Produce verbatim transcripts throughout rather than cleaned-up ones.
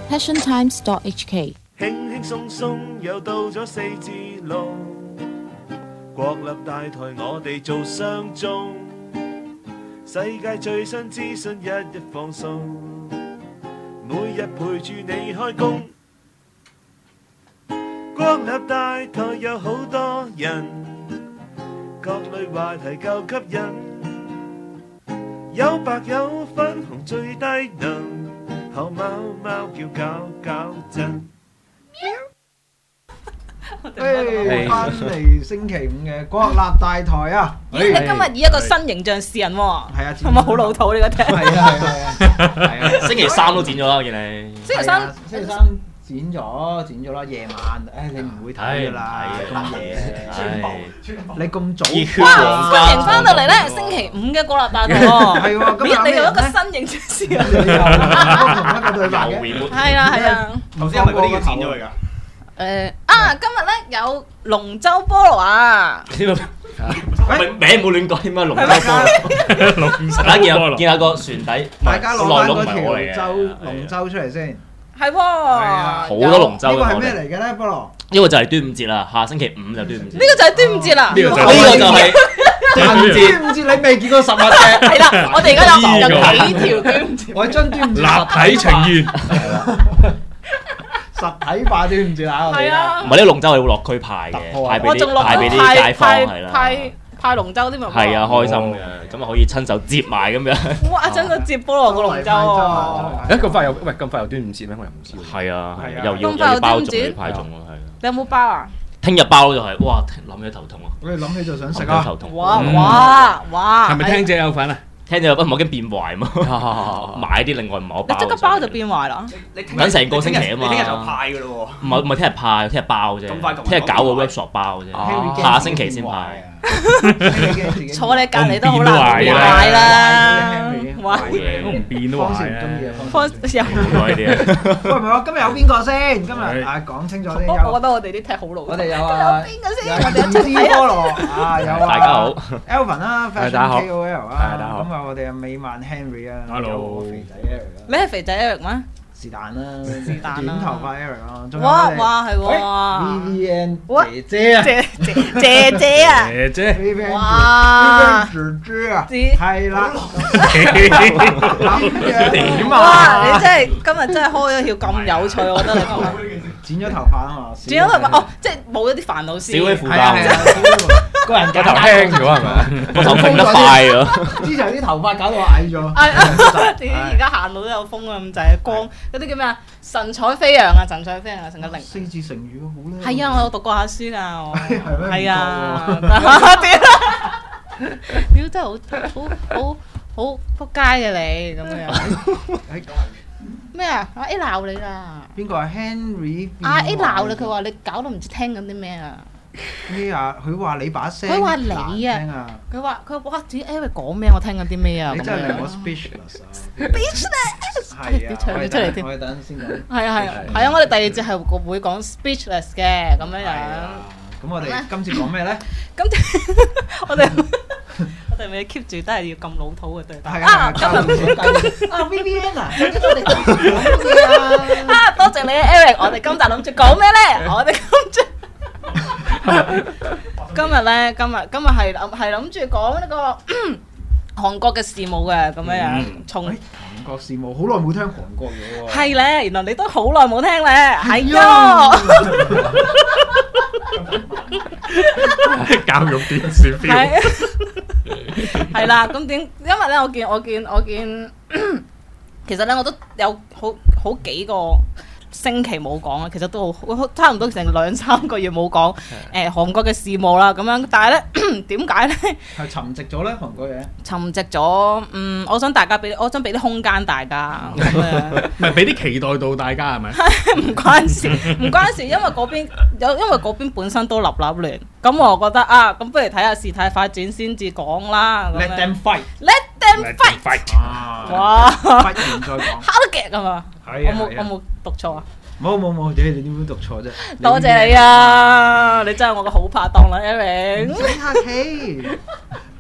passion times dot h k。 輕輕鬆鬆又到咗四至六，國立大台我哋做雙鐘，世界最新資訊日日放送，每日陪住你開工。國立大台有好多人，各類話題夠吸引，有白有粉紅最低能，好貓貓叫搞搞震。 誒，翻嚟星期五嘅國立大台啊！ 咦，你今日以一個新形象示人喎， 係啊， 係咪好老土呢個聽？ 係啊係啊係啊！ 星期三都剪咗啦，我見你。 星期三， 星期三剪咗剪咗啦，夜晚，誒你唔會睇㗎啦，咁夜，你咁早， 哇！歡迎翻到嚟咧，星期五嘅國立大台喎， 係喎， 咦，你有一個新形象示人， 你又同一個對白嘅， 係啊係啊。 頭先係咪嗰啲叫剪咗佢㗎？ 誒啊！今日咧有龍舟菠蘿啊！ 名名冇亂改點解龍舟菠蘿？大家見下見下個船底， 大家攞翻嗰條條舟龍舟出嚟先。 係喎， 好多龍舟。 呢個係咩嚟嘅咧？菠蘿？ 呢個就係端午節啦，下星期五就端午節。 呢個就係端午節啦。 呢個就係端午節。 端午節你未見過實物嘅？ 係啦，我哋而家有有幾條端午節。 我將端午節立體呈現。係啦。 實體化端午節啦，我哋啊， 唔係呢個龍舟係會落區派嘅，派俾啲派俾啲街坊係啦， 派派龍舟啲咪係啊，開心嘅，咁啊可以親手接埋咁樣。 哇！親手接菠蘿個龍舟喎！ 誒咁快有喂咁快有端午節咩？我又唔知喎。 係啊，又要又要包粽要派粽咯，係。 你有冇包啊？ 聽日包就係，哇！諗起頭痛啊！ 我哋諗起就想食啊！ 頭痛。 哇哇哇！ 係咪聽者有份啊？ 聽咗不唔好驚變壞嘛，買啲另外唔係我包。 你即刻包就變壞啦！ 等成個星期啊嘛， 你聽日就派㗎咯喎。 唔係唔係聽日派，聽日包啫。聽日搞個 workshop 包啫，下星期先派。 坐你隔離都好難變壞啦，壞都唔變都壞啊！ 方又唔該啲啊！ 喂，唔係我今日有邊個先？今日啊講清楚先。 我覺得我哋啲踢好老。 我哋有啊， 邊個先？ 我哋一支菠蘿啊，有啊。 大家好 Alvin 啦 ，Fashion K O L 啊， 大家好。 咁啊，我哋有美漫 Henry 啊，有我肥仔 Eric 啊。 你係肥仔 Eric 咩？ 是但啦， 是但啦。 短頭髮 Eric 啊，仲有哇哇係喎 V V N 姐姐啊， 姐姐姐姐啊， 姐姐 V V N 哇姐姐啊， 姐係啦。 點哇！ 啊？ 你真係今日真係開咗條咁有趣，我覺得你講。 剪咗頭髮啊嘛， 剪咗頭髮哦，即係冇咗啲煩惱少先。 啲負係啊係擔， 啊，個人個頭輕咗係咪？ 個頭揈得快咗。 之前啲頭髮搞到我矮咗。 係點而家行路都有風啊咁滯，光嗰啲叫咩啊？神采飛揚啊，神采飛揚啊，成個靈。 四字成語好叻。 係啊，我有讀過下書㗎，我係咩？ 係啊，屌真係好好好好撲街嘅你咁樣。咩啊？阿 A 鬧你啦！ 邊個係 Henry？ 阿 A 鬧你，佢話你搞到唔知聽緊啲咩啊！ 咩啊？佢話你把聲佢話你啊難聽啊！ 佢話佢話哇！點 Eric 講咩？我聽緊啲咩啊？ 你咁樣真係令我 speechless 啊 ！speechless 係啊， 唱咗出嚟添。 我哋等陣先講。 係啊係啊係啊！我哋第二節係會講 speechless 嘅咁樣樣。 咁我哋今次講咩咧？ 咁我哋我哋咪 keep 住都係要咁老土嘅對白。 係啊，今日啊 V V N 啊，跟住我哋講咩啊？ 啊，多謝你啊 Eric！我哋今集諗住講咩咧？我哋今集今日咧，今日今日係諗係諗住講呢個韓國嘅事務嘅咁樣樣，從韓國事務好耐冇聽韓國嘢喎。 係咧，原來你都好耐冇聽咧，係啊！ 教育電視片係係啦，咁點？因為咧，我見我見我見，其實咧我都有好好幾個星期冇講啦，其實都好差唔多成兩三個月冇講誒韓國嘅事務啦，咁樣。但係咧點解咧？ 係沉寂咗咧，韓國嘢。 沉寂咗，嗯，我想大家俾，我想俾啲空間大家，咁樣唔係俾啲期待到大家係咪？ 唔關事，唔關事，因為嗰邊有，因為嗰邊本身都立立亂，咁我覺得啊，咁不如睇下事態發展先至講啦。 Let them fight。 Let them fight。哇！ 不然再講。 Hard get 啊嘛？ 係啊我冇我冇讀錯啊？ 冇冇冇，你你點會讀錯啫？ 多謝你啊！你真係我個好拍檔啦，Eric。 唔使客氣。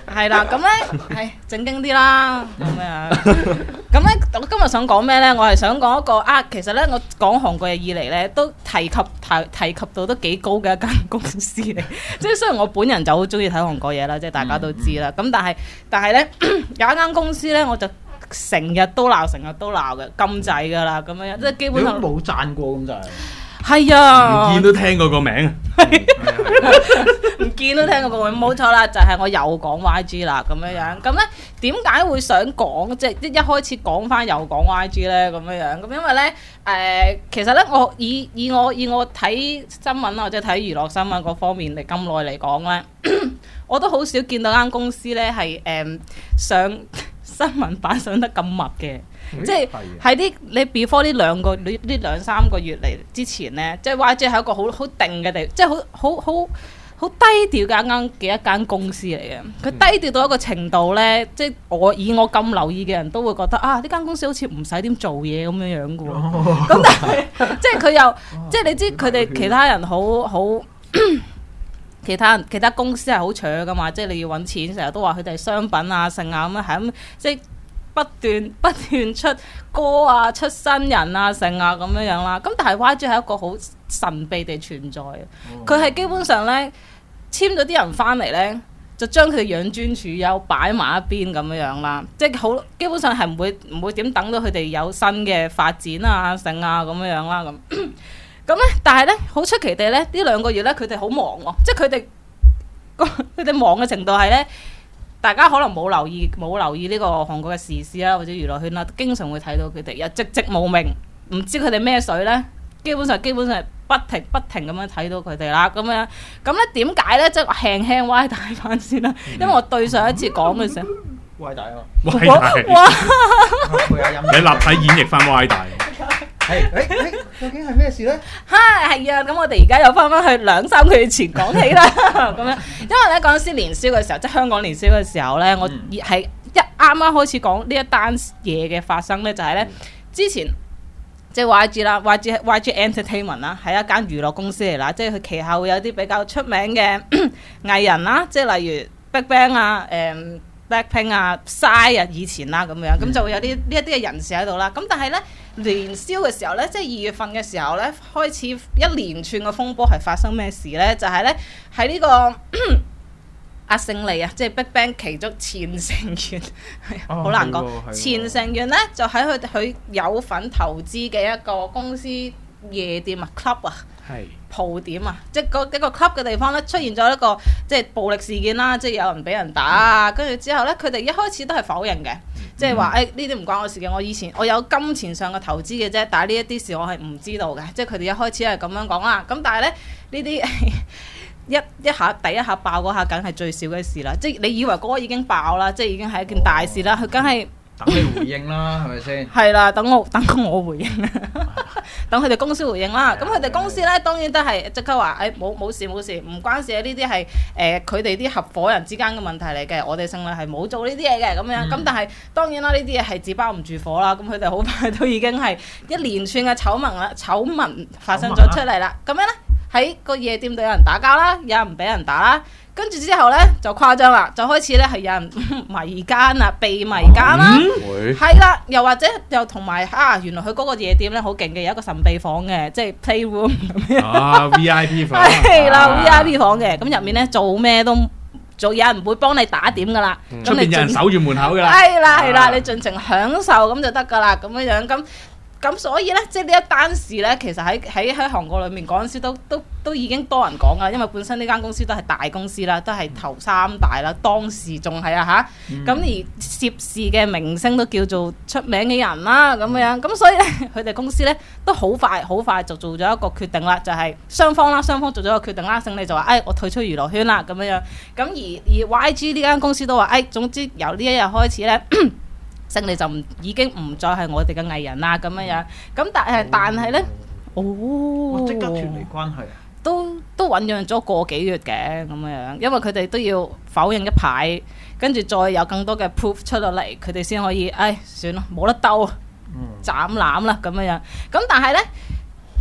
係啦，咁咧係正經啲啦，咁樣。咁咧，我今日想講咩咧？我係想講一個啊，其實咧，我講韓國嘢以嚟咧，都提及提提及到都幾高嘅一間公司嚟。即係雖然我本人就好中意睇韓國嘢啦，即係大家都知啦。咁但係但係咧，有一間公司咧，我就成日都鬧，成日都鬧嘅，咁滯噶啦，咁樣即係基本上冇讚過咁滯。 係啊， 唔見都聽過個名， 唔見都聽過個名，冇錯啦，就係、是、我又講 Y G 啦，咁樣樣。咁咧點解會想講，即係一一開始講翻又講 Y G 咧，咁樣樣。咁因為咧，誒、呃，其實咧，我以以我以我睇新聞或者睇娛樂新聞嗰方面嚟咁耐嚟講咧，我都好少見到間公司咧係誒上新聞版上得咁密嘅。即係喺啲你 before 呢兩個呢呢兩三個月嚟之前咧，即係 Y G 係一個好好定嘅地，即係好好好好低調嘅一間嘅一間公司嚟嘅。佢低調到一個程度咧，即係我以我咁留意嘅人都會覺得啊，呢間公司好似唔使點做嘢咁樣樣嘅喎。咁、哦、但係即係佢又即係你知佢哋其他人好好其他其他公司係好搶噶嘛，即係你要揾錢，成日都話佢哋係商品啊、剩啊咁樣係咁即係。不斷不斷出歌啊、出新人啊、成啊咁樣樣啦。咁但係 Y G 係一個好神秘地存在嘅。佢係、哦、基本上咧簽咗啲人翻嚟咧，就將佢哋養尊處優擺埋一邊咁樣樣啦。即係好基本上係唔會唔會點等到佢哋有新嘅發展啊、成啊咁樣樣啦咁。咁咧，但係咧好出奇地咧，呢兩個月咧佢哋好忙喎、哦。即係佢哋佢哋忙嘅程度係咧。大家可能冇留意冇留意呢個韓國嘅時事啦，或者娛樂圈啦，經常會睇到佢哋又寂寂無名，唔知佢哋咩水呢？基本上基本上係不停不停咁樣睇到佢哋啦，咁樣咁咧點解呢？即係輕輕歪大翻先啦，因為我對上一次講嘅時候， 歪大啊， 歪大， 哇！ 你立體演繹翻歪大。 係誒誒，究竟係咩事咧？ 係係啊，咁我哋而家又翻翻去兩三個月前講起啦，咁樣，因為咧嗰陣時年宵嘅時候，即係香港年宵嘅時候咧，我係一啱啱開始講呢一單嘢嘅發生咧，就係、是、咧之前即係 Y G 啦 ，Y G Y G Entertainment 啦，係一間娛樂公司嚟啦，即係佢旗下會有啲比較出名嘅藝人啦，即係例如 BigBang 啊，誒、嗯。Blackpink 啊、Psy 啊，以前啦咁樣，咁就會有啲呢一啲嘅人士喺度啦。咁但係咧年宵嘅時候咧，即係二月份嘅時候咧，開始一連串嘅風波係發生咩事咧？就係咧喺呢個阿勝利啊，即係 BigBang 其中前成員，好、哦、難講。前成員咧就喺佢佢有份投資嘅一個公司夜店啊 club 啊。係蒲點啊！即係嗰一個 club 嘅地方咧，出現咗一個即係暴力事件啦，即係有人俾人打啊！跟住之後咧，佢哋一開始都係否認嘅，即係話誒呢啲唔關我事嘅，我以前我有金錢上嘅投資嘅啫，但係呢一啲事我係唔知道嘅，即係佢哋一開始係咁樣講啦。咁但係咧呢啲一一下第一下爆嗰下，梗係最少嘅事啦。即係你以為嗰個已經爆啦，即係已經係一件大事啦，佢梗係。 等你回應啦，係咪先？係啦，等我等我回應，等佢哋公司回應啦。咁佢哋公司咧，當然都係即刻話，誒冇冇事冇事，唔關事啊！呢啲係誒佢哋啲合夥人之間嘅問題嚟嘅，我哋勝利係冇做呢啲嘢嘅咁樣。咁、嗯、但係當然啦，呢啲嘢係紙包唔住火啦。咁佢哋好快都已經係一連串嘅醜聞啦，醜聞發生咗出嚟啦。咁樣咧喺個夜店度有人打交啦，有人俾人打啦。跟住之後咧就誇張啦，就開始咧係有人迷奸啊，被迷奸啦，係啦、嗯，又或者又同埋啊，原來佢嗰個夜店咧好勁嘅，有一個神秘房嘅，即係 playroom 咁樣。啊 ，V I P 房係啦，V I P 房嘅，咁入面咧做咩都做，有人唔會幫你打點噶啦， 出邊、嗯、有人守住門口噶啦。 係啦係啦，你盡情享受咁就得噶啦，咁樣樣咁。咁所以咧，即係呢一單事咧，其實喺喺喺韓國裏面嗰陣時都都都已經多人講噶，因為本身呢間公司都係大公司啦，都係頭三大啦，當時仲係啊吓，咁、嗯、而涉事嘅明星都叫做出名嘅人啦，咁樣，咁所以咧，佢哋公司咧都好快好快就做咗一個決定啦，就係、是、雙方啦，雙方做咗個決定啦，勝利就話，誒、哎，我退出娛樂圈啦，咁樣樣，咁而而 Y G 呢間公司都話，誒、哎，總之由呢一日開始咧。勝利就唔已經唔再係我哋嘅藝人啦，咁樣樣。咁但係但係咧，哦， 即刻脫離關係， 都都醖釀咗個幾月嘅咁樣，因為佢哋都要否認一排，跟住再有更多嘅 proof 出到嚟，佢哋先可以，唉，算啦，冇得鬥，斬攬啦咁樣樣。咁但係咧，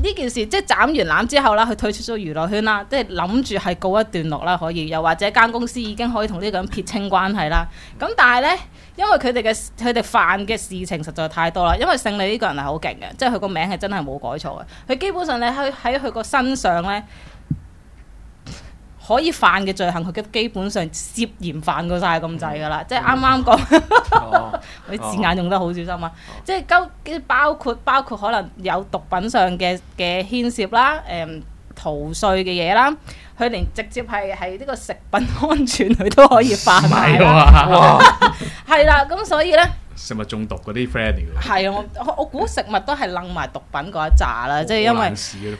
呢件事即係斬完攬之後啦，佢退出咗娛樂圈啦，即係諗住係告一段落啦，可以又或者間公司已經可以同呢個人撇清關係啦。咁但係呢，因為佢哋嘅佢哋犯嘅事情實在太多啦。因為勝利呢個人係好勁嘅，即係佢個名係真係冇改錯嘅。佢基本上你喺喺佢個身上呢，可以犯嘅罪行，佢基本上涉嫌犯過晒咁滯㗎啦。即係啱啱講，我啲字眼用得好小心啊！即係包包括包括可能有毒品上嘅嘅牽涉啦，誒、嗯、逃稅嘅嘢啦，佢連直接係係呢個食品安全佢都可以犯埋啦。係啦，咁所以咧。 食物中毒嗰啲 friend 嚟嘅， 係啊！我我估食物都係楞埋毒品嗰一紮啦，即係因為屎嗰啲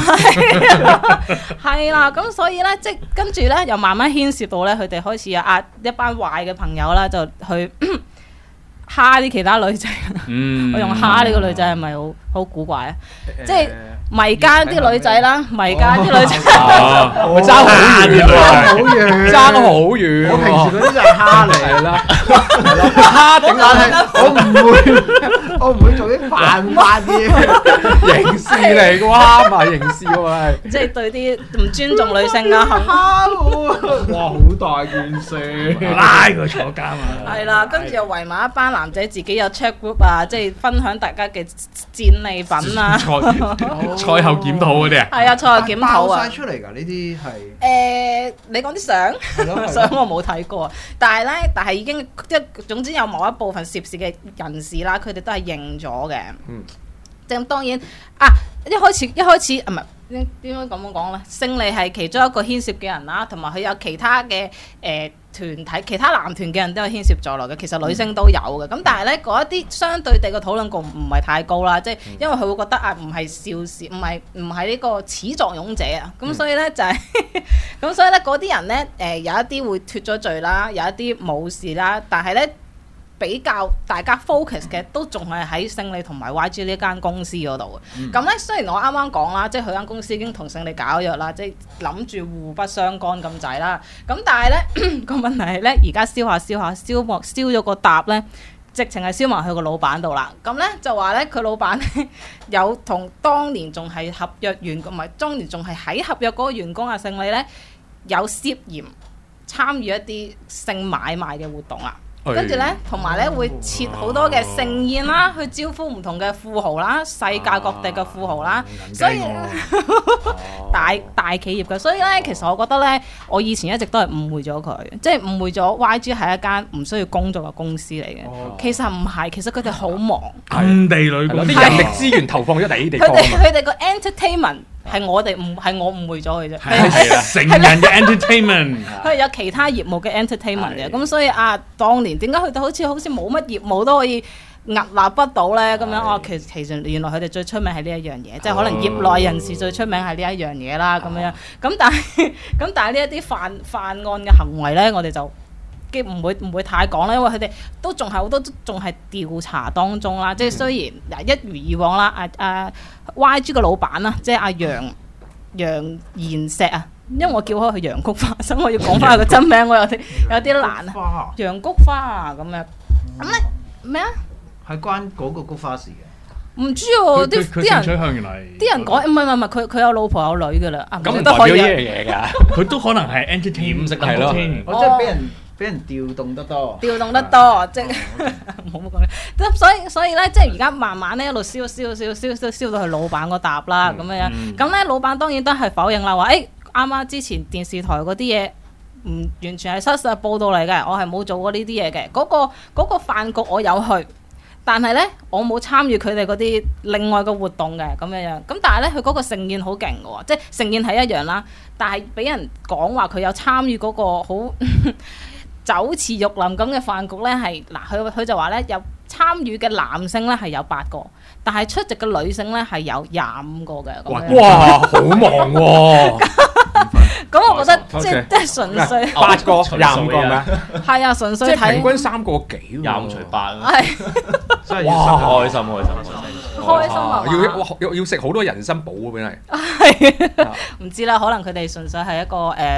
friend， 係啦，咁所以咧，即係跟住咧，又慢慢牽涉到咧，佢哋開始啊一班壞嘅朋友啦，就去蝦啲其他女仔。 嗯， 我用蝦呢個女仔係咪好好古怪啊？即係迷奸啲女仔啦，迷奸啲女仔， 我爭好遠喎，爭好遠。 我平時嗰啲就係蝦嚟係啦，蝦頂但係我唔會，我唔會做啲犯法嘅嘢， 刑事嚟嘅喎，蝦埋刑事喎係。 即係對啲唔尊重女性啊， 蝦喎，哇好大件事， 拉佢坐監啊！ 係啦，跟住又圍埋一班男仔，自己有 chat group 啊，即係分享大家嘅戰利品啊。 賽後檢討嗰啲啊， 係啊，賽後檢討啊， 晒出嚟㗎呢啲係。 誒，你講啲相，相我冇睇過，但係咧，但係已經即係總之有某一部分涉事嘅人士啦，佢哋都係認咗嘅。嗯。咁當然啊，一開始一開始啊，唔係點點樣咁樣講咧？勝利係其中一個牽涉嘅人啦，同埋佢有其他嘅誒團體，其他男團嘅人都有牽涉在內嘅。其實女星都有嘅，咁但係咧嗰一啲相對地嘅討論度唔係太高啦，即係因為佢會覺得啊，唔係肇事，唔係唔係呢個始作俑者啊，咁所以咧就係咁，所以咧嗰啲人咧誒有一啲會脫咗罪啦，有一啲冇事啦，但係咧。比較大家 focus 嘅都仲係喺勝利同埋 Y G 呢間公司嗰度嘅。咁咧、嗯、雖然我啱啱講啦，即係佢間公司已經同勝利搞約啦，即係諗住互不相干咁滯啦。咁但係咧個問題係咧，而家燒下燒下燒鑊燒咗個搭咧，直情係燒埋去個老闆度啦。咁咧就話咧佢老闆咧有同當年仲係合約員工，唔係當年仲係喺合約嗰個員工啊勝利咧有涉嫌參與一啲性買賣嘅活動啦。跟住咧，同埋咧會設好多嘅盛宴啦，去招呼唔同嘅富豪啦，世界各地嘅富豪啦，所以大大企業嘅。所以咧，其實我覺得咧，我以前一直都係誤會咗佢，即係誤會咗 Y G 係一間唔需要工作嘅公司嚟嘅。其實唔係，其實佢哋好忙， 暗地裏嗰啲人力資源投放咗第啲地方。 佢哋佢哋個 entertainment。係我哋唔係我誤會咗佢啫， 係成人嘅 entertainment， 佢有其他業務嘅 entertainment 嘅，咁所以啊，當年點解佢哋好似好似冇乜業務都可以屹立不倒咧？咁樣哦，其其實原來佢哋最出名係呢一樣嘢，即係可能業內人士最出名係呢一樣嘢啦，咁樣。咁但係咁但係呢一啲犯犯案嘅行為咧，我哋就基唔會唔會太講啦，因為佢哋都仲係好多仲係調查當中啦。即係雖然嗱一如以往啦，啊啊 Y G 個老闆啦，即係阿楊楊賢石啊，因為我叫開佢楊菊花，所以我要講翻佢個真名，我有啲有啲難啊。楊菊花啊，咁樣咁咧咩啊？ 係關嗰個菊花事嘅。 唔知喎，啲啲人啲人講唔係唔係唔係，佢佢有老婆有女噶啦， 咁唔代表呢樣嘢㗎。 佢都可能係 entertainment 係咯， 我即係俾人。俾人調動得多， 調動得多，即係冇乜講咧。咁所以所以咧，即係而家慢慢咧一路燒燒燒燒燒燒到去老闆嗰搭啦，咁樣。咁咧老闆當然都係否認啦，話誒啱啱之前電視台嗰啲嘢唔完全係失實報道嚟嘅，我係冇做過呢啲嘢嘅。嗰個嗰個飯局我有去，但係咧我冇參與佢哋嗰啲另外嘅活動嘅咁樣樣。咁但係咧佢嗰個盛宴好勁嘅喎，即係盛宴係一樣啦，但係俾人講話佢有參與嗰個好。酒池肉林咁嘅飯局咧，係嗱佢佢就話咧有參與嘅男性咧係有八個，但係出席嘅女性咧係有廿五個嘅。 哇，好忙喎！ 咁我覺得即係即係純粹八個廿五個咩？ 係啊，純粹睇平均三個幾， 廿五除八， 係哇，開心開心開心啊！ 要要要食好多人參寶啊，真係。 係唔知啦，可能佢哋純粹係一個誒。誒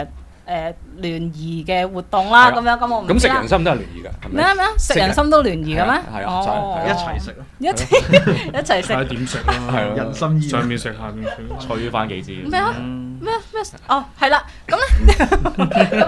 誒聯誼嘅活動啦，咁樣咁我唔知啦。 咁食人參都係聯誼㗎，係咪？ 咩咩？食人參都聯誼嘅咩？ 係啊， 哦， 一齊食咯， 一齊一齊食。 睇點食啦， 係咯人心意上面食下面食， 吹翻幾支。 咩啊？咩咩？哦，係啦，咁咧，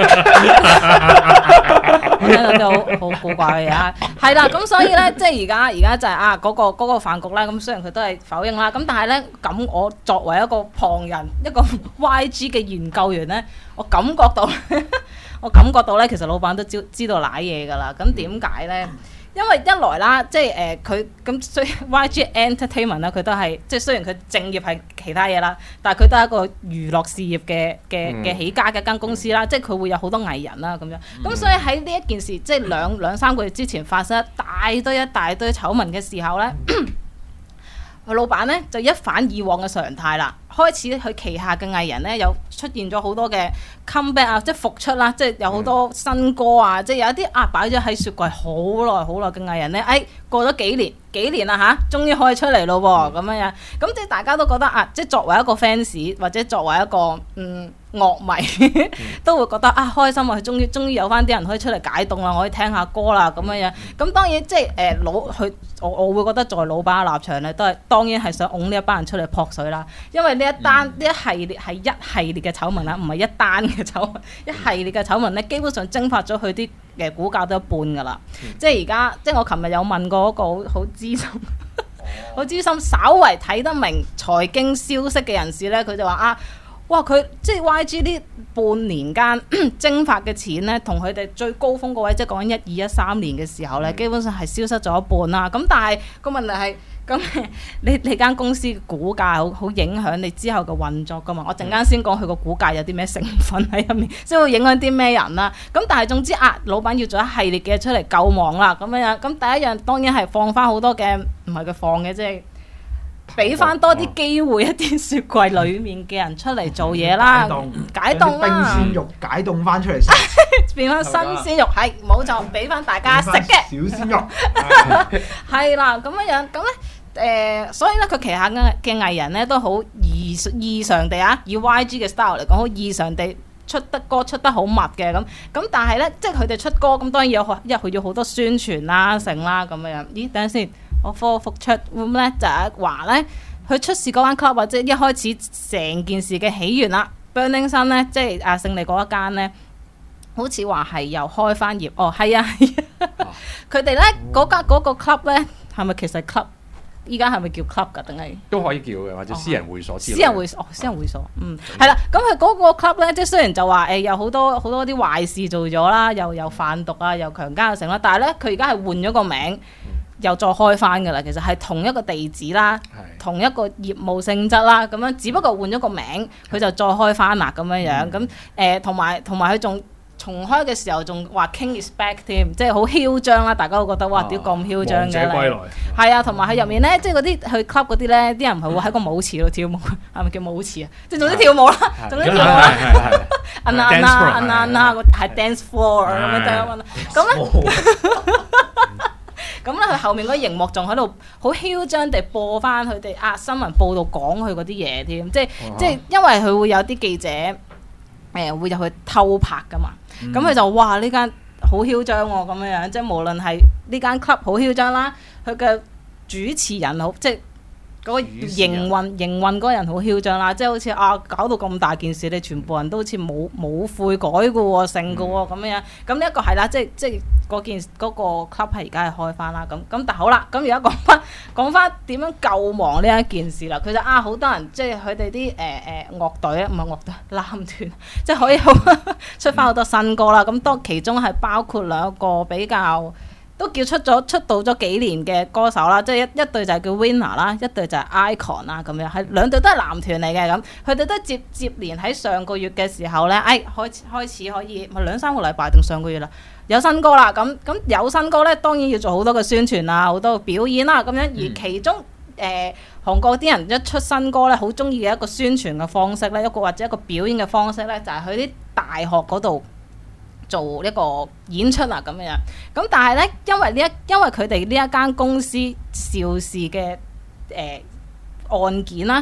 我聽到啲好好古怪嘅嘢啊，係啦，咁所以咧，即係而家而家就係啊嗰個嗰個飯局咧，咁雖然佢都係否認啦，咁但係咧，咁我作為一個旁人，一個 Y G 嘅研究員咧，我感覺到，我感覺到咧，其實老闆都知知道賴嘢㗎啦，咁點解咧？因為一來啦，即係誒佢咁，雖然 Y G Entertainment 啦，佢都係即係雖然佢正業係其他嘢啦，但係佢都係一個娛樂事業嘅嘅嘅起家嘅一間公司啦，即係佢會有好多藝人啦咁樣。咁所以喺呢一件事，即係兩兩三個月之前發生一大堆一大堆醜聞嘅時候咧，佢老闆咧就一反以往嘅常態啦，開始佢旗下嘅藝人咧有出現咗好多嘅 comeback 啊，即係復出啦，即係有好多新歌啊，即係有一啲啊擺咗喺雪櫃好耐好耐嘅藝人咧，誒過咗幾年幾年啦嚇，終於可以出嚟咯喎，咁樣樣，咁即係大家都覺得啊，即係作為一個 fans 或者作為一個嗯樂迷都會覺得啊開心啊，佢終於終於有翻啲人可以出嚟解凍啦，我可以聽下歌啦咁樣樣，咁當然即係誒老佢我我會覺得在老闆嘅立場咧，都係當然係想擁呢一班人出嚟撲水啦，因為呢一單呢、嗯、一系列係一系列嘅醜聞啦，唔係一單嘅醜聞，一系列嘅醜聞咧，基本上蒸發咗佢啲嘅股價都一半噶啦、嗯，即係而家即係我琴日有問過一個好好資深、好資深、稍為睇得明財經消息嘅人士咧，佢就話啊，哇佢即係 Y G 呢半年間蒸發嘅錢咧，同佢哋最高峰嗰位，即係講緊一二一三年嘅時候咧，基本上係消失咗一半啦。咁但係個問題係。咁你你間公司嘅股價好好影響你之後嘅運作噶嘛？我陣間先講佢個股價有啲咩成分喺入面，即係會影響啲咩人啦。咁但係總之啊，老闆要做一系列嘅出嚟救亡啦，咁樣樣。咁第一樣當然係放翻好多嘅，唔係佢放嘅，即係俾翻多啲機會一啲雪櫃裡面嘅人出嚟做嘢啦，解凍啦， 冰鮮肉解凍翻出嚟食， 變翻新鮮肉，係冇錯，俾翻大家食嘅小鮮肉， 係啦，咁樣樣咁咧。誒、呃，所以咧，佢旗下嘅嘅藝人咧都好異異常地啊，以 Y G 嘅 style 嚟講，好異常地出得歌出得好密嘅咁。咁但係咧，即係佢哋出歌咁，當然有因為佢要好多宣傳啦、成啦咁樣樣。咦，等陣先，我科復出會唔會咧就係話咧，佢出事嗰間 club 或者一開始成件事嘅起源啦 ，Burning Sun 咧，即係阿勝利嗰一間咧，好似話係又開翻業。哦，係啊，佢哋咧嗰間嗰個 club 咧，係咪其實 club？依家係咪叫 club 㗎？定係都可以叫嘅，或者私人會所之類。 私人會所，哦，私人會所，嗯，係啦。咁佢嗰個 club 咧，即係雖然就話誒、呃、有好多好多啲壞事做咗啦，又有販毒啊，又強姦又成啦，但係咧佢而家係換咗個名，又再開翻㗎啦。其實係同一個地址啦，同一個業務性質啦，咁樣只不過換咗個名，佢就再開翻啦咁樣樣。咁誒同埋同埋佢仲。重開嘅時候仲話 King is back 添，即係好囂張啦！大家都覺得哇，屌咁囂張嘅咧，係啊，同埋喺入面咧，即係嗰啲去 club 嗰啲咧，啲人唔係會喺個舞池度跳舞，係咪叫舞池啊？即係總之跳舞啦，總之跳舞啦，啊啊啊啊啊，係 dance floor 咁樣樣咁咧，咁咧佢後面嗰啲熒幕仲喺度好囂張地播翻佢哋啊新聞報道講佢嗰啲嘢添，即係即係因為佢會有啲記者誒會入去偷拍噶嘛。咁佢、嗯、就哇呢間好囂張喎，咁樣樣，即係無論係呢間 club 好囂張啦，佢嘅主持人好，即係嗰個營運營運嗰個人好囂張啦，即係好似啊搞到咁大件事，你全部人都好似冇冇悔改嘅喎，成嘅喎咁樣，咁呢一個係啦，即係即係嗰件嗰、嗰個 club 係而家係開翻啦，咁咁但好啦，咁而家講翻講翻點樣救亡呢一件事啦，佢就啊好多人即係佢哋啲誒誒樂隊啊，唔係樂隊男團，即係可以好出翻好多新歌啦，咁當其中係包括兩個比較。都叫出咗出道咗幾年嘅歌手啦，即係一一隊就係叫 Winner 啦，一隊就係 Icon 啦，咁樣係兩隊都係男團嚟嘅咁，佢哋都接接連喺上個月嘅時候咧，誒開開始可以咪兩三個禮拜定上個月啦，有新歌啦，咁咁有新歌咧，當然要做好多嘅宣傳啊，好多嘅表演啦，咁樣而其中誒、呃、韓國啲人一出新歌咧，好中意嘅一個宣傳嘅方式咧，一個或者一個表演嘅方式咧，就係去啲大學嗰度。做一個演出啊咁樣，咁但係咧，因為呢一因為佢哋呢一間公司肇事嘅誒、呃、案件啦，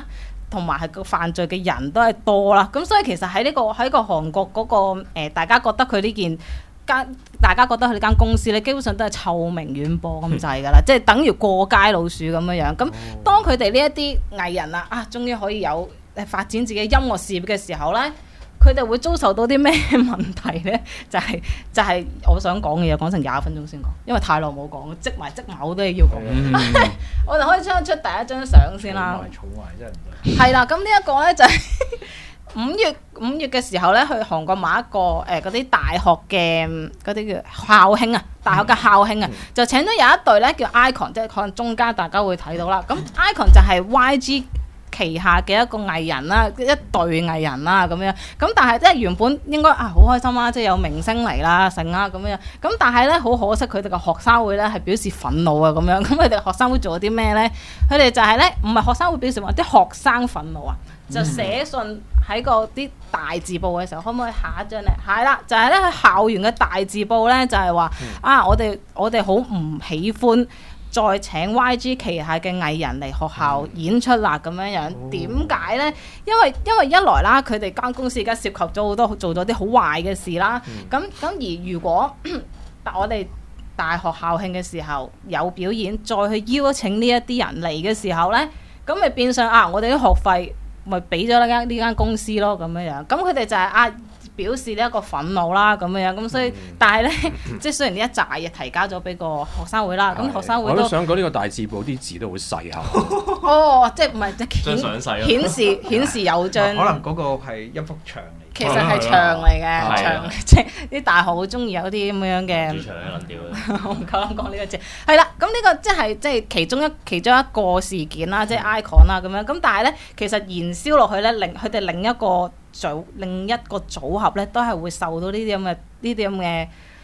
同埋係個犯罪嘅人都係多啦。咁所以其實喺呢、這個喺個韓國嗰、那個、呃、大家覺得佢呢件間，大家覺得佢呢間公司咧，基本上都係臭名遠播咁滯㗎啦，即係等於過街老鼠咁樣樣。咁當佢哋呢一啲藝人啊，啊，終於可以有誒發展自己音樂事業嘅時候咧。佢哋會遭受到啲咩問題呢？就係、是、就係、是、我想講嘅嘢，講成廿分鐘先講，因為太耐冇講，積埋積埋好多嘢要講。嗯、我哋可以將出第一張相先啦。係啦，咁呢一個呢，就係、是、五月五月嘅時候呢，去韓國買一個誒嗰啲大學嘅嗰啲叫校慶啊，大學嘅校慶啊，嗯、就請咗有一隊呢，叫 Icon， 即係可能中間大家會睇到啦。咁 Icon 就係 Y G。旗下嘅一個藝人啦，一隊藝人啦咁樣，咁但係即係原本應該啊好開心啦，即係有明星嚟啦，成啦咁樣，咁但係咧好可惜，佢哋嘅學生會咧係表示憤怒啊咁樣，咁佢哋學生會做咗啲咩咧？佢哋就係咧唔係學生會表示話啲學生憤怒啊，就寫信喺個啲大字報嘅時候，可唔可以下一張咧？係啦，就係咧喺校園嘅大字報咧，就係話啊，我哋我哋好唔喜歡。再請 Y G 旗下嘅藝人嚟學校演出啦，咁樣樣點解呢？因為因為一來啦，佢哋間公司而家涉及咗好多做咗啲好壞嘅事啦。咁咁、嗯、而如果我哋大學校慶嘅時候有表演，再去邀請呢一啲人嚟嘅時候呢，咁咪變相啊，我哋啲學費咪俾咗呢間呢間公司咯，咁樣樣。咁佢哋就係、是、啊。表示呢一個憤怒啦，咁樣樣咁，所以、嗯、但係咧，即係雖然呢一紮嘢提交咗俾個學生會啦，咁、嗯、學生會都我都想講呢個大字報啲字都好細下。哦，即係唔係即係顯顯示顯示有張， 可能嗰個係一幅牆嚟。 其實係牆嚟嘅，牆即係啲大學好中意有啲咁樣嘅。主場嘅論調。我唔夠膽講呢個字。係啦，咁呢個即係即係其中一其中一個事件啦，即係 icon 啦咁樣。咁但係咧，其實燃燒落去咧，另佢哋另一個組另一個組合咧，都係會受到呢啲咁嘅呢啲咁嘅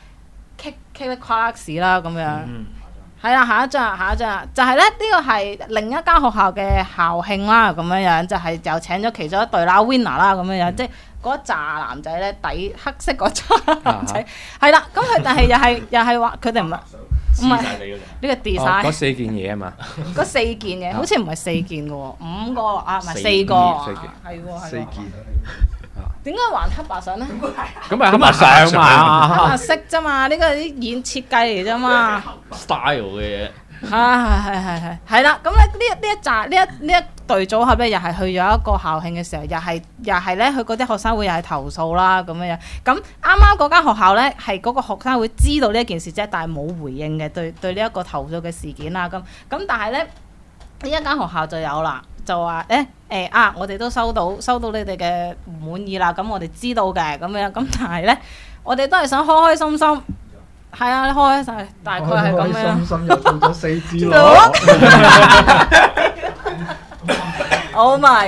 kick kick class 啦咁樣。係啦，下一張下一張就係咧，呢個係另一間學校嘅校慶啦，咁樣樣就係又請咗其中一隊啦 winner 啦，咁樣樣即係。嗰一紮男仔咧，底黑色嗰紮男仔，係啦、啊，咁佢但係又係又係話佢哋唔係唔係呢個 design 嗰四件嘢啊嘛，嗰四件嘢好似唔係四件嘅喎，五個啊唔係四個，係喎係四件，點解還黑白相咧？咁咪黑白相嘛，黑白色啫嘛，呢個係啲演設計嚟啫嘛 ，style 嘅嘢。 係係係係係係啦，咁咧呢一呢一紮呢一呢一隊組合咧，又係去咗一個校慶嘅時候，又係又係咧，佢嗰啲學生會又係投訴啦咁樣樣。咁啱啱嗰間學校咧，係嗰個學生會知道呢一件事啫，但係冇回應嘅對對呢一個投訴嘅事件啦。咁咁但係咧呢一間學校就有啦，就話誒誒啊，我哋都收到收到你哋嘅唔滿意啦，咁我哋知道嘅咁樣。咁但係咧，我哋都係想開開心心。係啊，你開晒，大概係咁樣。開開心心又做咗四支咯。Oh my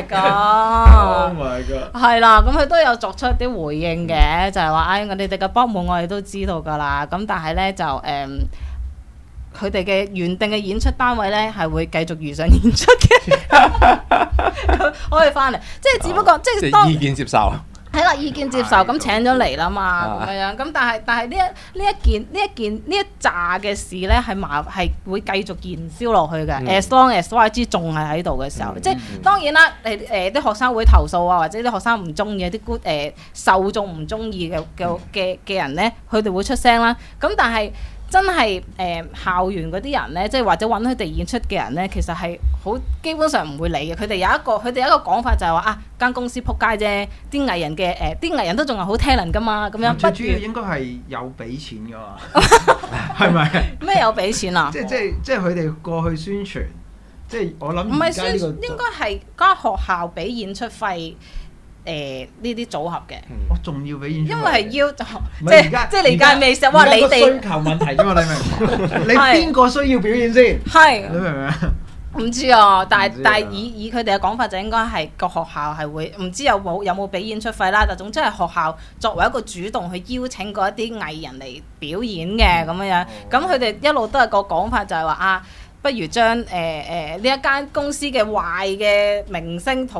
god！Oh my god！係啦，咁佢都有作出一啲回應嘅，就係話：唉，我哋哋嘅不滿我哋都知道㗎啦。咁但係咧就誒，佢哋嘅原定嘅演出單位咧係會繼續如常演出嘅，可以翻嚟。即係只不過即係當意見接受。係啦，意見接受咁請咗嚟啦嘛，咁樣咁但係但係呢一呢一件呢一件呢一紮嘅事咧係麻係會繼續燃燒落去嘅、嗯、，as long as Y G 仲係喺度嘅時候，嗯、即係當然啦，誒誒啲學生會投訴啊，或者啲學生唔中意啲誒、呃、受眾唔中意嘅嘅嘅嘅人咧，佢哋會出聲啦。咁但係真係誒、呃、校園嗰啲人咧，即係或者揾佢哋演出嘅人咧，其實係好基本上唔會理嘅。佢哋有一個佢哋有一個講法就係話啊，間公司撲街啫，啲藝人嘅誒啲藝人都仲係好 talent 噶嘛，咁樣。 最主要應該係有俾錢噶嘛，係咪？ 咩有俾錢啊？ 即係即係即係佢哋過去宣傳，即係我諗唔係宣，應該係間學校俾演出費。誒呢啲組合嘅， 我仲要俾演出，因為係要即係即係你而家未實話你哋需求問題啫嘛，你明？你邊個需要表演先？ 係你明唔明啊？ 唔知啊，但係但係以以佢哋嘅講法就應該係個學校係會唔知有冇有冇俾演出費啦，但總之係學校作為一個主動去邀請嗰一啲藝人嚟表演嘅咁樣樣，咁佢哋一路都係個講法就係話啊，不如將誒誒呢一間公司嘅壞嘅明星同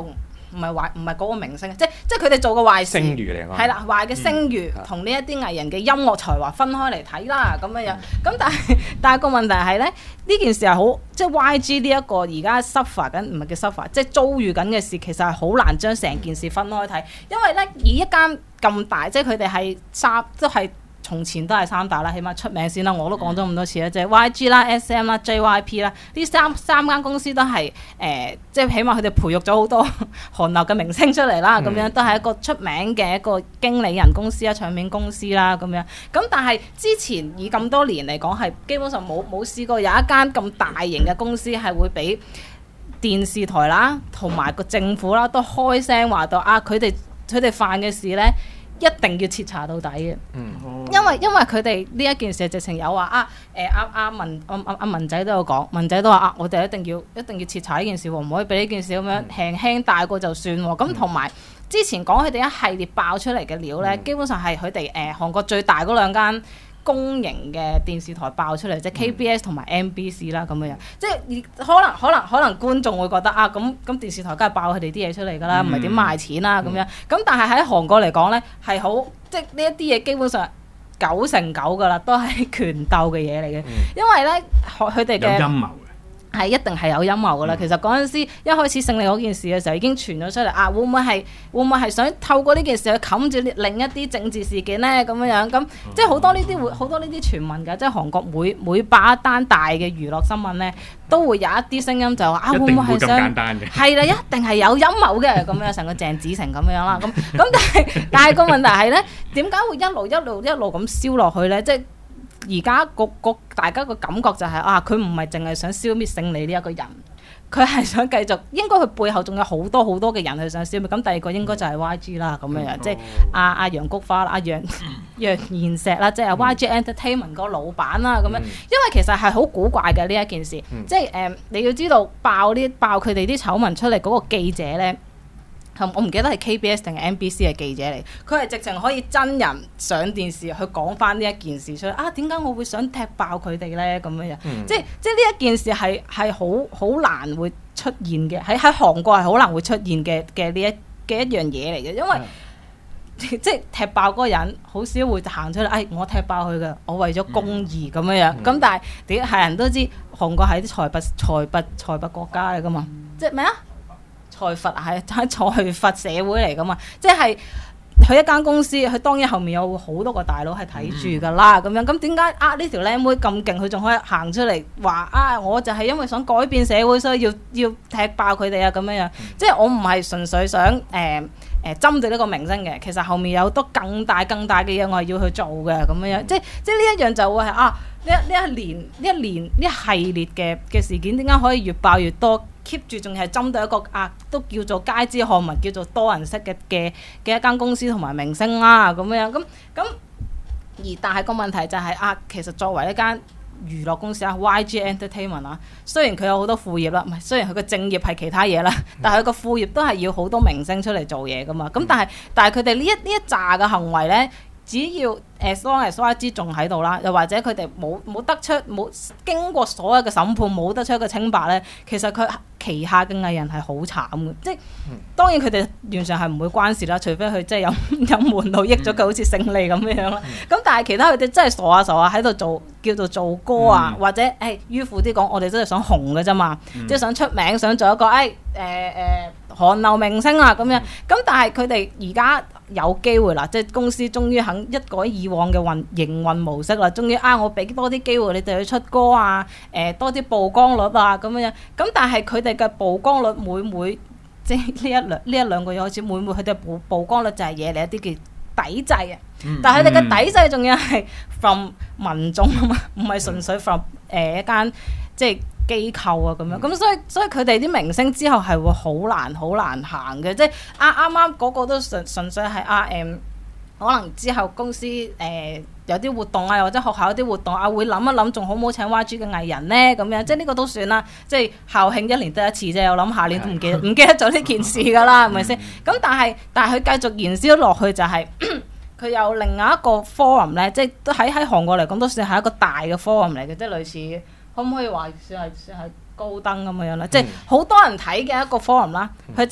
唔係壞，唔係嗰個明星，即即係佢哋做嘅壞事， 聲譽嚟講係啦，壞嘅聲譽同呢一啲藝人嘅音樂才華分開嚟睇啦，咁樣樣。咁但係但係個問題係咧，呢件事係好，即係 Y G 呢一個而家 suffer 緊，唔係叫 suffer，即係遭遇緊嘅事，其實係好難將成件事分開睇，因為咧以一間咁大，即係佢哋係三都係。從前都係三大啦，起碼出名先啦。我都講咗咁多次啦，即係 Y G 啦、S M 啦、J Y P 啦，呢三三間公司都係誒、呃，即係起碼佢哋培育咗好多韓流嘅明星出嚟啦。咁樣都係一個出名嘅一個經理人公司啦、唱片公司啦。咁樣咁，但係之前以咁多年嚟講，係基本上冇冇試過有一間咁大型嘅公司係會俾電視台啦同埋個政府啦都開聲話到啊，佢哋佢哋犯嘅事呢，一定要徹查到底嘅，嗯、因為因為佢哋呢一件事直情有話啊，誒阿阿文阿阿阿文仔都有講，文仔都話啊，我哋一定要一定要徹查呢件事喎，唔可以俾呢件事咁樣輕輕帶過就算喎。咁同埋之前講佢哋一系列爆出嚟嘅料呢，嗯、基本上係佢哋誒韓國最大嗰兩間公營嘅電視台爆出嚟，即係 K B S 同埋 M B C 啦咁樣，即係可能可能可能觀眾會覺得啊，咁咁電視台梗係爆佢哋啲嘢出嚟㗎啦，唔係點賣錢啦咁樣。咁但係喺韓國嚟講咧，係好即係呢一啲嘢基本上九成九㗎啦，都係權鬥嘅嘢嚟嘅，因為咧佢哋嘅有陰謀。 係一定係有陰謀㗎啦。其實嗰陣時一開始勝利嗰件事嘅時候已經傳咗出嚟啊，會唔會係會唔會係想透過呢件事去冚住另一啲政治事件呢？咁樣樣咁，即係好多呢啲會好多呢啲傳聞㗎。即係韓國每每爆一單大嘅娛樂新聞呢，都會有一啲聲音就話啊，會唔會係想係啦？一定係有陰謀嘅咁樣，成個鄭子誠咁樣啦。咁咁但係但係個問題係呢，點解會一路一路一路咁燒落去呢？即係而家個個大家個感覺就係、是、啊，佢唔係淨係想消滅勝利呢一個人，佢係想繼續，應該佢背後仲有好多好多嘅人去想消滅。咁第二個應該就係 Y G 啦，咁樣樣，嗯、即係阿阿楊菊花啦、阿楊楊賢石啦，即係 Y G Entertainment 個老闆啦，咁樣。因為其實係好古怪嘅呢一件事，嗯、即係誒、呃、你要知道爆呢爆佢哋啲醜聞出嚟嗰個記者咧。我唔記得係 K B S 定係 M B C 嘅記者嚟，佢係直情可以真人上電視去講翻呢一件事出嚟啊！點解我會想踢爆佢哋咧？咁樣樣，嗯、即係即係呢一件事係係好好難會出現嘅，喺喺韓國係好難會出現嘅嘅呢一嘅一樣嘢嚟嘅，因為、嗯、即係踢爆嗰個人好少會行出嚟，哎，我踢爆佢㗎，我為咗公義咁樣樣。咁、嗯、但係點係人都知韓國係啲財閥財閥財閥國家嚟㗎嘛？即係咩啊？財閥係喺財閥社會嚟噶嘛，即係佢一間公司，佢當然後面有好多個大佬係睇住噶啦，咁樣咁點解啊呢條靚妹咁勁，佢仲可以行出嚟話啊，我就係因為想改變社會，所以要要踢爆佢哋啊咁樣樣，即係我唔係純粹想誒誒針對呢個明星嘅，其實後面有多更大更大嘅嘢我係要去做嘅咁樣樣，即係即係呢一樣就會係啊呢呢一年呢一年呢一系列嘅嘅事件點解可以越爆越多？keep 住仲係針對一個啊，都叫做街知巷聞，叫做多人識嘅嘅嘅一間公司同埋明星啦，咁樣咁咁。而但係個問題就係、是、啊，其實作為一間娛樂公司啊 ，Y G Entertainment 啊，雖然佢有好多副業啦，唔係雖然佢個正業係其他嘢啦，但係佢個副業都係要好多明星出嚟做嘢噶嘛。咁但係但係佢哋呢一呢一紮嘅行為咧。只要誒 as long as Y G仲喺度啦，又或者佢哋冇冇得出冇經過所有嘅審判冇得出一個清白咧，其實佢旗下嘅藝人係好慘嘅，即係當然佢哋完全係唔會關事啦，除非佢真係有有門路益咗佢，好似勝利咁樣啦。咁但係其他佢哋真係傻下傻下喺度做叫做做歌啊，或者誒迂腐啲講，我哋真係想紅嘅啫嘛，即係想出名，想做一個誒誒誒韓流明星啊咁樣。咁但係佢哋而家有機會啦，即係公司終於肯一改以往嘅運營運模式啦，終於啊我俾多啲機會你哋去出歌啊，誒、呃、多啲曝光率啊咁樣，咁但係佢哋嘅曝光率每每即係呢一兩呢一兩個月開始，每每佢哋曝曝光率就係惹嚟一啲叫抵制啊，嗯、但係佢哋嘅抵制仲要係 from 民眾啊嘛，唔係純粹 from 誒、呃、一間即係機構啊咁樣，咁所以所以佢哋啲明星之後係會好難好難行嘅，即係啱啱啱嗰個都純純粹係啊誒、嗯，可能之後公司誒、呃、有啲活動啊，或者學校有啲活動啊，會諗一諗仲好唔好請 Y G 嘅藝人呢？咁樣，即係呢個都算啦，即係校慶一年得一次啫，我諗下年都唔記得唔記得咗呢件事㗎啦，係咪先？咁但係但係佢繼續燃燒落去就係、是。佢有另外一個 forum 咧，即係都喺喺韓國嚟講都算係一個大嘅 forum 嚟嘅，即係類似可唔可以話算係算係高登咁樣啦，嗯、即係好多人睇嘅一個 forum 啦。佢就係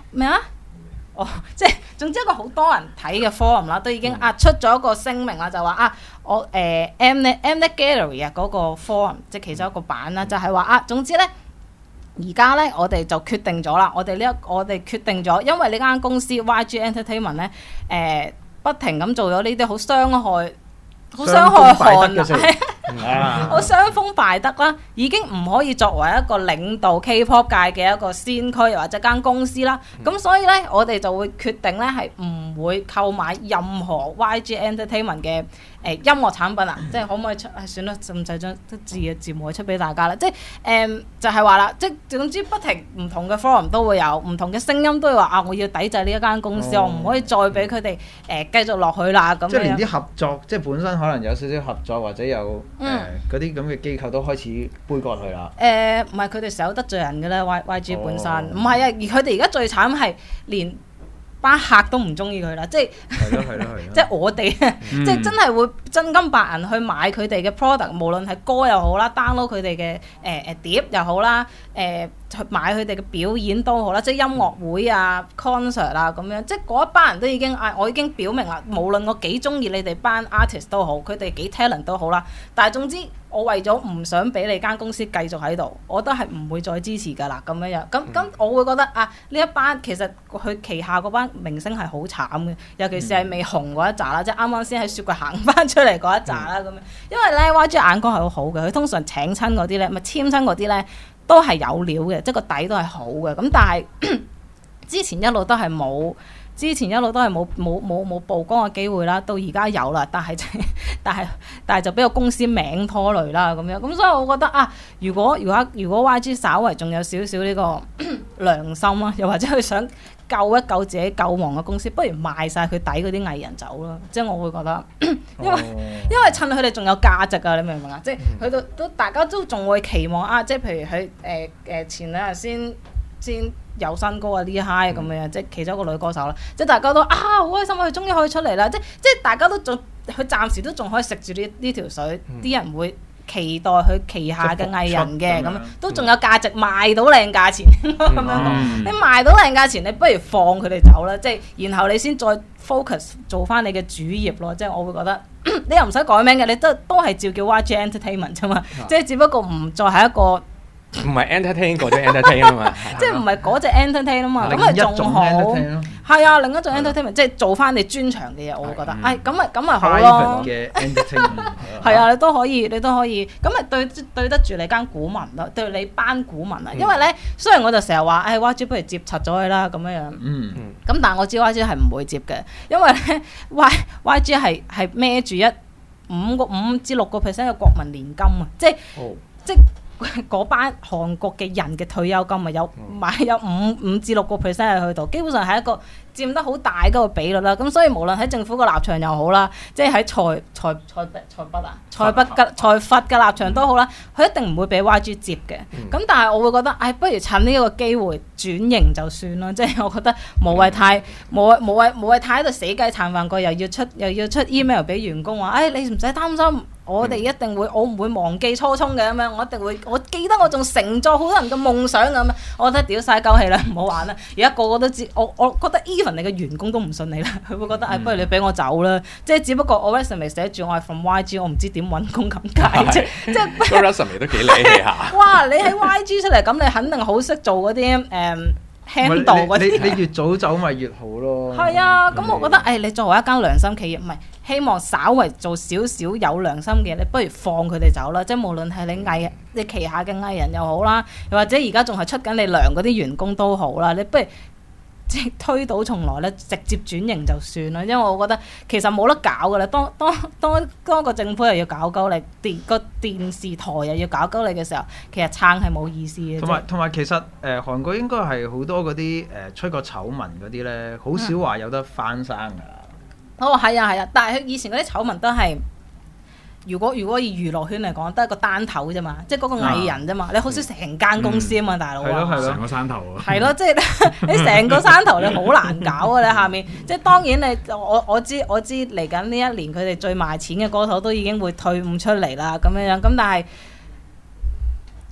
咩啊？哦，即係總之一個好多人睇嘅 forum 啦，都已經啊出咗一個聲明啦，就話啊我誒、呃、Mnet Mnet Gallery 啊嗰個 forum 即係其中一個版啦，就係、是、話啊總之咧而家咧我哋就決定咗啦，我哋呢一我哋決定咗，因為呢間公司 Y G Entertainment 咧誒、呃、不停咁做咗呢啲好傷害。好傷害韓啊！好傷風敗德啦，已經唔可以作為一個領導 K-pop 界嘅一個先驅或者間公司啦。咁、嗯、所以咧，我哋就會決定咧係唔會購買任何 Y G Entertainment 嘅誒、呃、音樂產品啊！嗯、即係可唔可以出？唉，算啦，就唔使將啲字嘅字幕出俾大家啦。即係誒、嗯，就係話啦，即係總之不停唔同嘅 forum 都會有唔同嘅聲音，都會話啊，我要抵制呢一間公司，哦、我唔可以再俾佢哋誒繼續落去啦。咁即係連啲合作，即係本身可能有少少合作或者有誒嗰啲咁嘅機構都開始杯葛佢啦。誒唔係佢哋成日都得罪人嘅咧 ，Y Y G 本身唔係啊，而佢哋而家最慘係連班客都唔中意佢啦，即係係咯係咯係咯， 即係我哋，即係真係會真金白銀去買佢哋嘅 product，無論係歌又好啦 ，download 佢哋嘅誒誒碟又好啦，誒去買佢哋嘅表演都好啦，即係音樂會啊、concert 啊咁樣，即係嗰一班人都已經啊，我已經表明啦，無論我幾中意你哋班 artist 都好，佢哋幾 talent 都好啦，但係總之我為咗唔想俾你間公司繼續喺度，我都係唔會再支持㗎啦咁樣樣。咁咁我會覺得啊，呢一班其實佢旗下嗰班明星係好慘嘅，尤其是係未紅嗰一紮啦，即係啱啱先喺雪櫃行翻出嚟嗰一紮啦咁樣。因為咧 Y G 眼光係好好嘅，佢通常請親嗰啲咧，咪簽親嗰啲咧都係有料嘅，即係個底都係好嘅。咁但係之前一路都係冇。之前一路都係冇冇冇冇曝光嘅機會啦，到而家有啦，但係但係但係就俾個公司名拖累啦咁樣，咁所以我覺得啊，如果如果如果 Y G 稍為仲有少少呢個良心啦，又或者佢想救一救自己救亡嘅公司，不如賣晒佢底嗰啲藝人走啦，即係我會覺得，因為、哦、因為趁佢哋仲有價值啊，你明唔明啊？即係佢都都大家都仲會期望啊，即係譬如佢誒誒前兩日先先。有新歌啊呢 high 咁樣，即係其中一個女歌手啦，即係大家都啊好開心，佢終於可以出嚟啦！即係即係大家都仲，佢暫時都仲可以食住呢呢條水，啲、嗯、人會期待佢旗下嘅藝人嘅咁樣，都仲有價值，賣到靚價錢咁樣講。嗯、你賣到靚價錢，你不如放佢哋走啦，即係然後你先再 focus 做翻你嘅主業咯。即係我會覺得你又唔使改名嘅，你都都係照叫 Y G Entertainment 啫嘛，啊、即係只不過唔再係一個。 唔係 entertain 嗰隻 entertain 啊嘛， 即係唔係嗰隻 entertain 啊嘛，咁咪仲好，係啊，另一種 entertainment，即係做翻你專長嘅嘢，我會覺得，唉，咁咪咁咪好咯。嘅 entertainment 係啊，你都可以，你都可以，咁咪對對得住你間股民咯，對你班股民啊，因為咧，雖然我就成日話，唉 Y G 不如接柒咗佢啦，咁樣樣，嗯，咁但係我知 Y G 係唔會接嘅，因為咧 Y Y G 係係孭住一五個五至六個 percent 嘅國民年金啊，即係即係。嗰班韓國嘅人嘅退休金咪有買有五五至六個 percent 喺佢度，基本上係一個佔得好大嗰個比率啦。咁所以無論喺政府嘅立場又好啦，即係喺財財財財閥啊財閥嘅財閥嘅立場都好啦，佢一定唔會俾 Y G 接嘅。咁、嗯、但係我會覺得，唉，不如趁呢一個機會轉型就算啦。即係我覺得無謂太無謂無謂無謂太喺度死雞撐飯蓋，又要出又要出 email 俾員工話，唉，你唔使擔心。我哋一定會，我唔會忘記初衷嘅咁樣，我一定會，我記得我仲承載好多人嘅夢想咁樣，我覺得屌晒鳩氣啦，唔好玩啦！而家個個都知，我我覺得 even 你嘅員工都唔信你啦，佢會覺得，唉、嗯哎，不如你俾我走啦！即係只不過我 resume 寫住我係 from Y G， 我唔知點揾工咁解啫，即係個 resume 都幾厲氣下。 哇！你喺 Y G 出嚟咁，你肯定好識做嗰啲誒。Um, handle 嗰啲， 你你越早走咪越好咯。 係啊，咁我覺得，誒，你作為一間良心企業，唔係希望稍為做少少有良心嘅，你不如放佢哋走啦。即係無論係你藝，你旗下嘅藝人又好啦，又或者而家仲係出緊你糧嗰啲員工都好啦，你不如即係推倒重來咧，直接轉型就算啦。因為我覺得其實冇得搞噶啦。當當當當個政府又要搞鳩你，電個電視台又要搞鳩你嘅時候，其實撐係冇意思嘅。 同埋同埋其實誒、呃、韓國應該係好多嗰啲誒吹過醜聞嗰啲咧，好少話有得翻生㗎。 哦，係啊係啊，但係佢以前嗰啲醜聞都係。如果如果以娛樂圈嚟講，得一個單頭啫嘛，即係嗰個藝人啫嘛，啊、你好少成間公司啊嘛，嗯、大佬啊， 成個山頭啊， 係咯，即係你成個山頭你好難搞啊！你下面即係當然你我我知我知嚟緊呢一年佢哋最賣錢嘅歌手都已經會退伍出嚟啦，咁樣樣咁，但係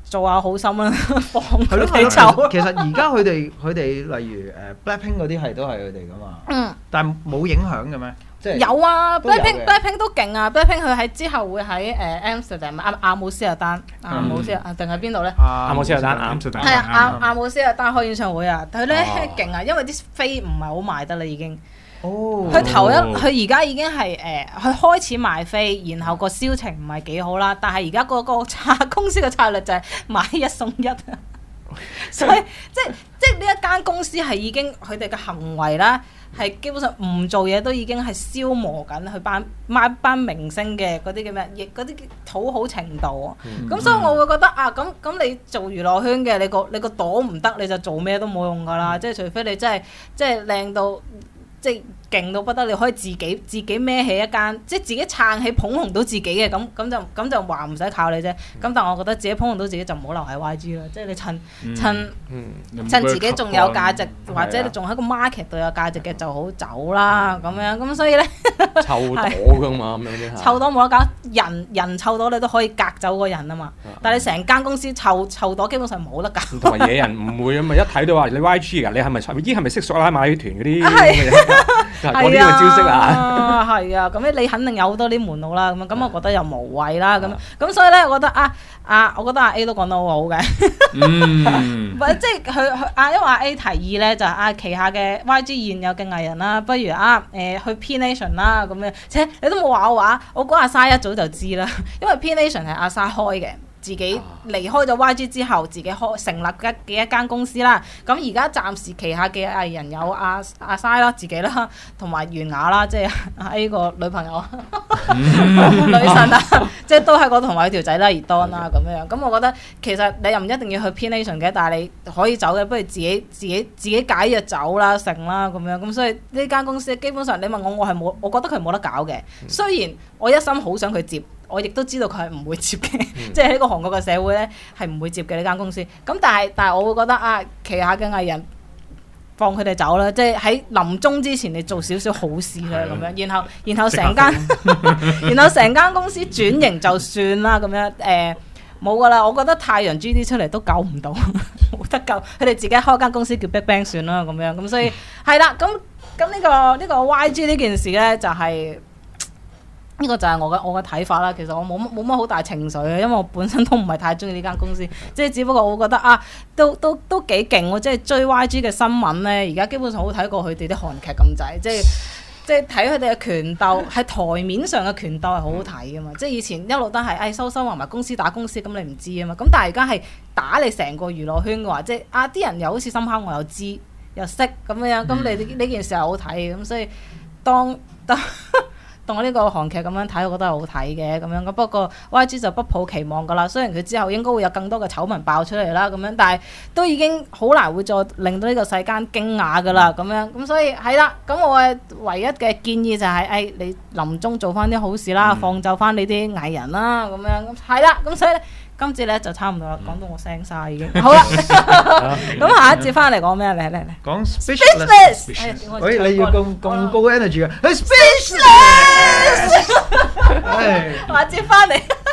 做下好心啦，放係咯， 佢哋走。 其實而家佢哋佢哋例如誒 Blackpink 嗰啲係都係佢哋噶嘛， 嗯， 但係冇影響嘅咩？即係有啊都有嘅 ，Blackpink Blackpink 都勁啊！Blackpink 佢喺之後會喺誒 Amsterdam 阿阿姆斯特丹，阿姆斯啊定係邊度咧？ 阿阿姆斯特丹啱係啊，阿阿姆斯特丹開演唱會啊！佢咧哦勁啊，因為啲飛唔係好賣得啦已經。 哦， 佢頭一佢而家已經係誒，佢開始賣飛，然後個銷情唔係幾好啦。但係而家嗰個策公司嘅策略就係買一送一啊！所以即係即係呢一間公司係已經佢哋嘅行為啦，係基本上唔做嘢都已經係消磨緊佢班班班明星嘅嗰啲叫咩？亦嗰啲討好程度啊！咁、 嗯所以我會覺得啊，咁咁你做娛樂圈嘅，你個你個朵唔得，你就做咩都冇用㗎啦！即係除非你真係即係靚到。即係勁到不得了，可以自己自己孭起一間，即係自己撐起捧紅到自己嘅，咁咁就咁就話唔使靠你啫。咁、嗯、但係我覺得自己捧紅到自己就唔好留喺 Y G 啦，即係你趁、嗯、趁、嗯、趁自己仲有價值，嗯、或者你仲喺個 market 度有價值嘅就好走啦咁、嗯、樣。咁所以咧， 臭朵㗎嘛咁樣啲臭朵冇得搞，人人臭朵你都可以隔走個人啊嘛。嗯、但係你成間公司臭臭朵基本上冇得搞。 同埋野人唔會啊嘛，一睇到話你 Y G 㗎，你係咪依係咪識索拉馬戲團嗰啲？嗰啲嘅招式啊， 係啊，咁咧你肯定有好多啲門路啦，咁咁我覺得又無謂啦，咁咁所以咧，我覺得啊啊，我覺得阿 A 都講得好好嘅， 嗯， 唔係即係佢佢啊，因為阿 A 提議咧就係啊旗下嘅 Y G 現有嘅藝人啦，不如啊誒去 P Nation 啦咁樣，且你都冇話我話，我估阿 Sa 一早就知啦，因為 P Nation 係阿 Sa 開嘅。自己離開咗 Y G 之後，自己開成立嘅嘅一間公司啦。咁而家暫時旗下嘅藝人有阿阿 Sa 啦，自己啦，同埋袁雅啦，即係阿 A 個女朋友、女神啊，即係都係個同埋佢條仔啦，而當啦咁樣。咁我覺得其實你又唔一定要去 P Nation 嘅，但係你可以走嘅，不如自己自己自己解約走啦、成啦咁樣。咁所以呢間公司基本上你問我，我係冇，我覺得佢冇得搞嘅。雖然我一心好想佢接。我亦都知道佢係唔會接嘅，嗯、即係喺個韓國嘅社會咧係唔會接嘅呢間公司。咁但係但係我會覺得啊，旗下嘅藝人放佢哋走啦，即係喺臨終之前你做少少好事啦咁樣，然後然後成間然後成間公司轉型就算啦咁樣誒冇噶啦，我覺得太陽 G D 出嚟都救唔到，冇得救，佢哋自己開間公司叫 Big Bang 算啦咁樣，咁所以係啦，咁咁呢個呢、呢個 Y G 呢件事咧就係、是。呢個就係我嘅我嘅睇法啦。其實我冇冇乜好大情緒嘅，因為我本身都唔係太中意呢間公司。即係只不過我覺得啊，都都都幾勁喎！即係追 Y G 嘅新聞咧，而家基本上好睇過佢哋啲韓劇咁滯。即係即係睇佢哋嘅拳鬥，喺台面上嘅拳鬥係好好睇噶嘛。即係以前一路都係誒、哎、收收埋埋公司打公司，咁你唔知啊嘛。咁但係而家係打你成個娛樂圈嘅話，即係啊啲人又好似深刻，我又知又識咁樣，咁你呢件事係好睇嘅。咁所以當當。當當我呢個韓劇咁樣睇，我覺得係好睇嘅咁樣。咁不過 Y G 就不抱期望㗎啦。雖然佢之後應該會有更多嘅醜聞爆出嚟啦，咁樣，但係都已經好難會再令到呢個世間驚訝㗎啦。咁樣咁所以係啦。咁我嘅唯一嘅建議就係、是，誒、哎、你臨終做翻啲好事啦，嗯、放走翻你啲藝人啦，咁樣咁係啦。咁所以咧，今次咧就差唔多啦，講到我聲晒已經。好啦，咁下一節翻嚟講咩？嚟嚟嚟， 講 speechless。喂，你要咁咁高 energy 啊？speechless。 話接翻嚟。